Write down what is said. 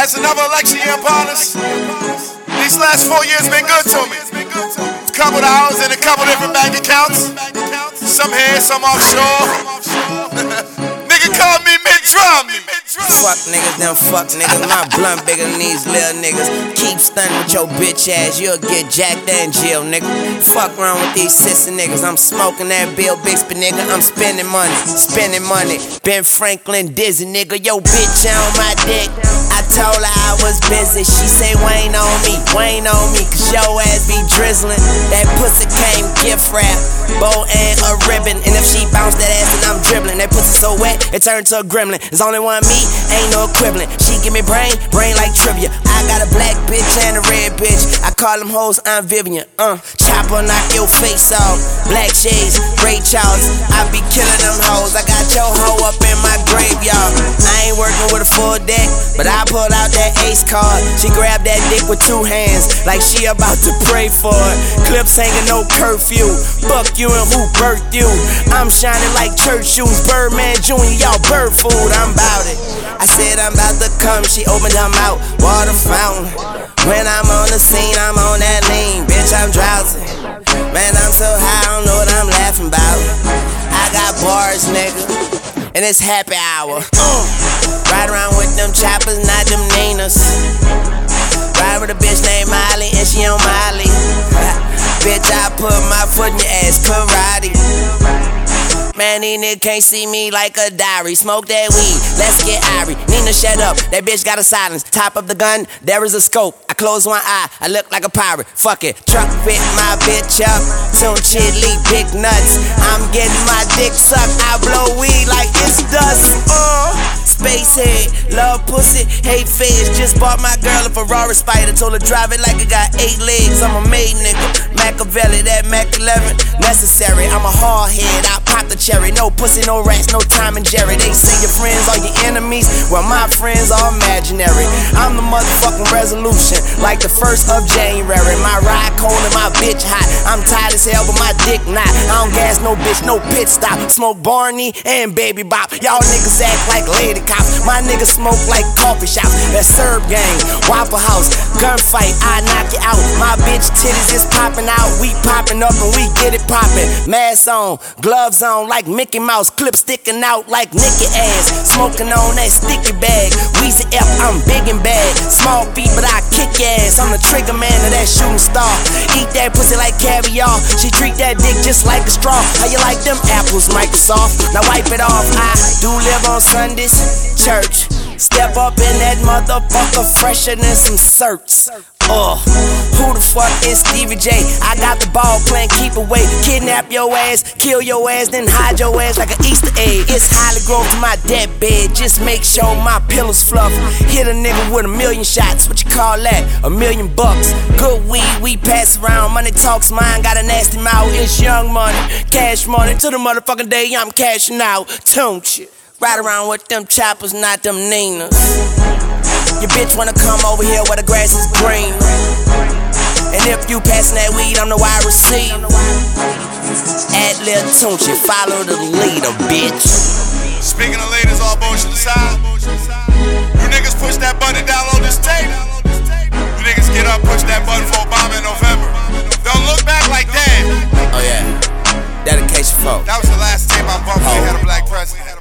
It's another election year upon us. These last 4 years been good to me. A couple of hours in a couple different bank accounts. Some here, some offshore. Nigga called me mid-drum. Fuck niggas, them fuck niggas. My blunt bigger than these little niggas. Keep stunning with your bitch ass, you'll get jacked in jail, nigga. Fuck around with these sister niggas. I'm smoking that Bill Bixby, nigga. I'm spending money, spending money. Ben Franklin dizzy, nigga. Yo, bitch on my dick. I told her I was busy. She say Wayne on me, cause your ass be drizzling. That pussy came gift wrap, bow and a ribbon. And if she bounce that ass, then I'm dribbling. That pussy so wet, it turned to a gremlin. There's only one me, ain't no equivalent. She give me brain like trivia. I got a black bitch and a red bitch. I call them hoes I'm Vivian. Chopper knock your face off. Black shades, Ray Charles. I be killing them hoes. I got your hoe up in my graveyard. I ain't working with a full deck, but I pulled out that ace card. She grabbed that dick with 2 hands, like she about to pray for it. Clips hanging, no curfew. Fuck you and who birthed you. I'm shining like church shoes. Birdman Jr., y'all bird food. I'm bout it. I said I'm about to come. She opened her mouth, water fountain. When I'm on the scene, I'm on that lean. Bitch, I'm drowsy. Man, I'm so high, I don't know what I'm laughing about. I got bars, nigga, and it's happy hour. Ride around with them choppers, not them Ninas. Ride with a bitch named Miley, and she on Miley. Bitch, I put my foot in your ass, karate. Man, these niggas can't see me like a diary. Smoke that weed, let's get irie. Nina, shut up, that bitch got a silence. Top of the gun, there is a scope. I close one eye, I look like a pirate. Fuck it, truck fit my bitch up. Soon chili, big nuts. I'm getting my dick sucked. I blow weed like it's dust. Space head, love pussy, hate feds. Just bought my girl a Ferrari Spider. Told her drive it like it got 8 legs. I'm a made nigga, Machiavelli, that Mac 11 necessary. I'm a hard head, I pop the cherry. No pussy, no rats, no Tom and Jerry. They say your friends are your enemies, well my friends are imaginary. I'm the motherfucking resolution, like the 1st of January. My ride cold and my bitch hot. I'm tired as hell, but my dick not. I don't gas no bitch, no pit stop. Smoke Barney and Baby Bop. Y'all niggas act like lady cops. My niggas smoke like coffee shops. That Serb gang, Waffle House, gunfight, I knock you out. My bitch titties is popping out. We popping up and we get it popping. Mask on, gloves on like Mickey Mouse. Clip sticking out like Nicky ass. Smoking on that sticky bag. Weezy F, I'm big and bad. Small feet, but I kick your ass. I'm the trigger man of that shooting star. Eat that pussy like caviar. She treat that dick just like a straw. How you like them apples, Microsoft? Now wipe it off. I do live on Sundays. Church, step up in that motherfucker fresher than some certs. Who the fuck is Stevie J? I got the ball playing keep away. Kidnap your ass, kill your ass, then hide your ass like an Easter egg. It's highly growth to my deathbed. Just make sure my pillow's fluff. Hit a nigga with 1,000,000 shots. What you call that? $1,000,000. Good weed, we pass around. Money talks, mine got a nasty mouth. It's young money, cash money. To the motherfucking day I'm cashing out. Don't you? Ride around with them choppers, not them Ninas. Your bitch wanna come over here where the grass is green. And if you passing that weed, I'm the wide receiver. Add Lil Tunchi, follow the leader, bitch. Speaking of leaders, all bullshit aside, you niggas push that button down on this tape. You niggas get up, push that button for Obama in November. Don't look back like that. Oh yeah, dedication folk. That was the last tape I bumped. We had a black president.